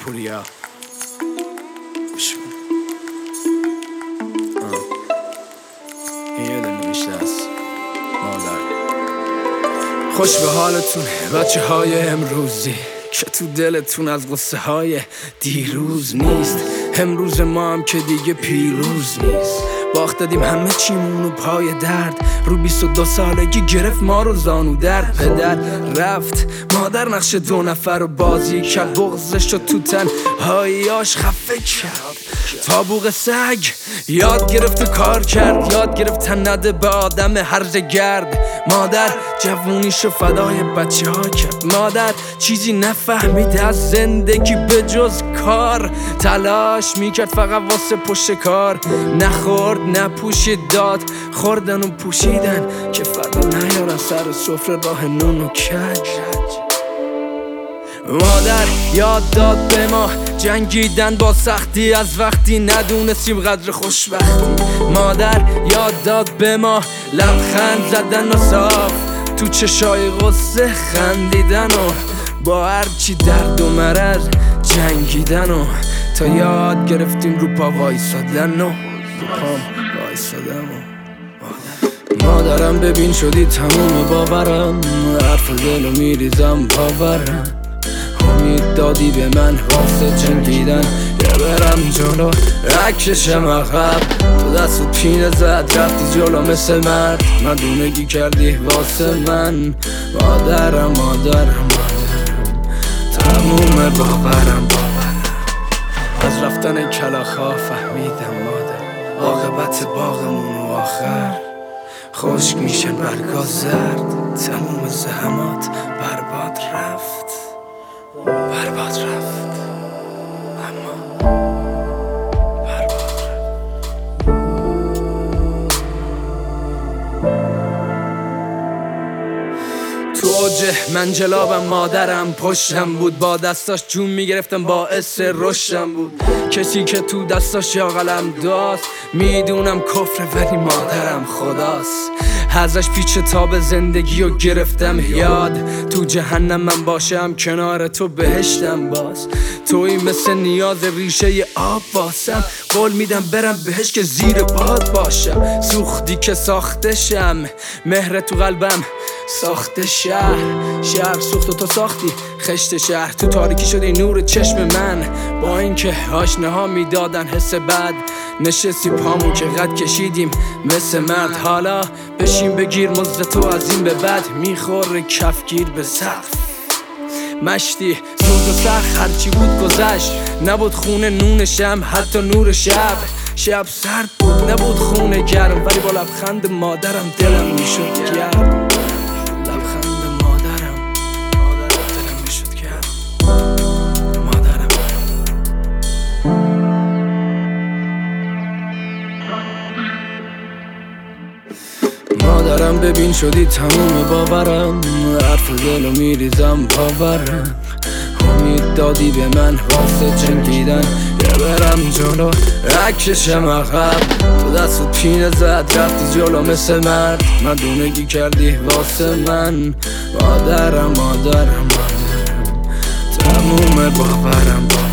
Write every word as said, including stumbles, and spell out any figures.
پوریا این یاد نوشته است مادر. خوش به حالتون بچه های امروزی که تو دلتون از غصه های دیروز نیست. امروز ما هم که دیگه پیروز نیست. باخت دادیم همه چیمونو پای درد. رو بیست و دو سالگی گرفت ما رو زانو درد. پدر رفت، مادر نقش دو نفر رو بازی کرد. بغضش رو تو تنهاییاش خفه کرد. تابوق سگ یاد گرفت و کار کرد. یاد گرفت تن نده به آدم هرزه گرد. مادر جوونیشو فدای بچه ها کرد. مادر چیزی نفهمید از زندگی به جز کار. تلاش میکرد فقط واسه پشت کار. نخورد نپوشید داد، خوردن و پوشیدن که فردا نیارن سر سفره راه نون و کج. مادر یاد داد به ما جنگیدن با سختی از وقتی ندونستیم قدر خوشبختی. مادر یاد داد به ما لبخند زدن و صاف تو چشای غصه خندیدن و با هرچی درد و مرض جنگیدن و تا یاد گرفتیم رو پا وایسادن و پام وایسادم و مادرم ببین شدی تموم باورم. حرف دلو میریزم باورم. امید دادی به من واسه جنگیدن یه برم جلو رکشم عقب. تو دستت پینه زد رفتی جلو مثل مرد. مدونگی کردی واسه من. مادرم مادرم مادرم تموم باورم باورم. از رفتن کلاخا فهمیدم مادر عاقبت باغمون و آخر خشک میشن برگا زرد. تموم زحمات برباد رفت برباد رفت اما برباد رفت. تو اوج منجلابم مادرم پشتم بود. با دستاش جون میگرفتم باعث رشدم بود. کسی که تو دستاش یا قلم داست میدونم کفر ولی مادرم خداست. ازش پیچ تاب زندگی رو گرفتم یاد. تو جهنم من باشم کنار تو بهشتم باز. توی مثل نیاز ریشه آب واسم. قول میدم برم بهش که زیر باد باشم. سوختی که ساختشم مهر تو قلبم ساخت شهر. شهر سوخت و تو ساختی خشت شهر. تو تاریکی شدی نور چشم من. با اینکه آشناها میدادن حس بد نشستی پامون که قد کشیدیم مثل مرد. حالا بشین بگیر مزد تو از این به بعد میخوره کفگیر به سقف. مشتی سوز و سخت هرچی بود گذشت. نبود خونه نونشم حتی نور شب. شب سرد بود نبود خونه گرم ولی با لبخند مادرم دلم میشد گرم. لبخند مادرم دلم میشد گرم. مادرم مادرم ببین شدی تموم باورم. حرف دلو میریزم باورم. امید دادی به من واسه جنگیدن یه برم جلو رکشم عقب. تو دستت پینه زد رفتی جلو مثل مرد. مدونگی کردی واسه من. مادرم مادرم مادرم تموم باورم.